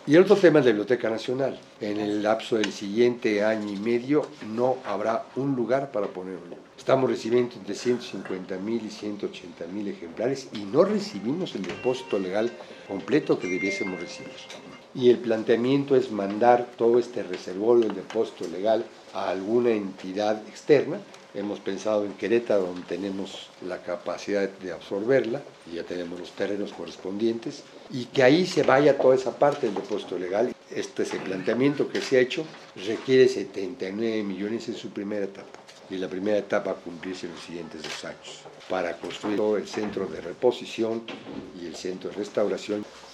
Y el otro tema es la Biblioteca Nacional. En el lapso del siguiente año y medio no habrá un lugar para poner un libro. Estamos recibiendo entre 150,000 y 180,000 ejemplares y no recibimos el depósito legal completo que debiésemos recibir. Y el planteamiento es mandar todo este reservorio del depósito legal a alguna entidad externa. Hemos pensado en Querétaro, donde tenemos la capacidad de absorberla, y ya tenemos los terrenos correspondientes, y que ahí se vaya toda esa parte del depósito legal. Este es el planteamiento que se ha hecho, requiere 79 millones en su primera etapa, y la primera etapa a cumplirse en los siguientes 2 años, para construir todo el centro de reposición y el centro de restauración.